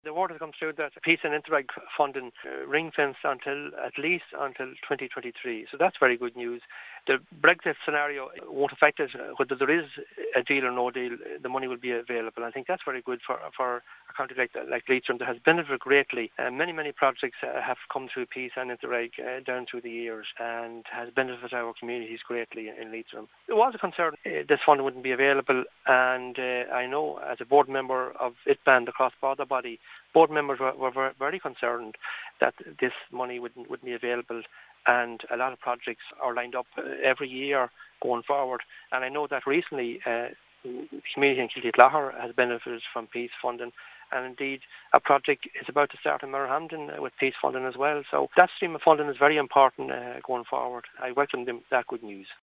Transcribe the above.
The word has come through that Peace and Interreg funding ring-fenced at least until 2023. So that's very good news. The Brexit scenario won't affect it. Whether there is a deal or no deal, the money will be available. I think that's very good for a country like Leitrim that has benefited greatly. Many projects have come through Peace and Interreg down through the years and has benefited our communities greatly in Leitrim. There was a concern this funding wouldn't be available, and I know as a board member of ITBAN, the cross-border body, board members were very concerned that this money wouldn't be available, and a lot of projects are lined up every year going forward. And I know that recently the community in Kilty Clogher has benefited from Peace funding, and indeed a project is about to start in Merhampton with Peace funding as well. So that stream of funding is very important going forward. I welcome that good news.